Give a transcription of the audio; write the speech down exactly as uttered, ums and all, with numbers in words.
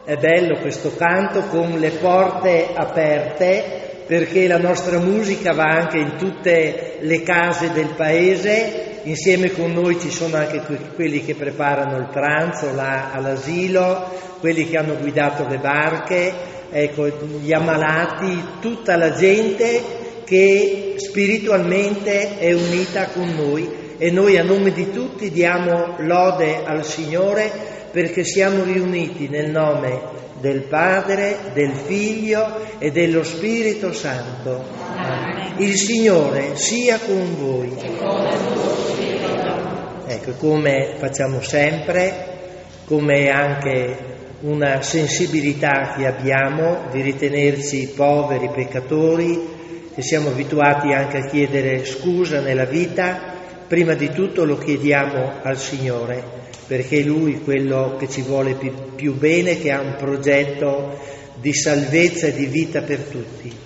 È bello questo canto con le porte aperte, perché la nostra musica va anche in tutte le case del paese. Insieme con noi ci sono anche quelli che preparano il pranzo là all'asilo, quelli che hanno guidato le barche, ecco, gli ammalati, tutta la gente che spiritualmente è unita con noi, e noi a nome di tutti diamo lode al Signore perché siamo riuniti nel nome del Padre, del Figlio e dello Spirito Santo. Amen. Il Signore sia con voi. Ecco, come facciamo sempre, come anche una sensibilità che abbiamo di ritenerci poveri peccatori, che siamo abituati anche a chiedere scusa nella vita, prima di tutto lo chiediamo al Signore, perché è Lui quello che ci vuole più, più bene, che ha un progetto di salvezza e di vita per tutti.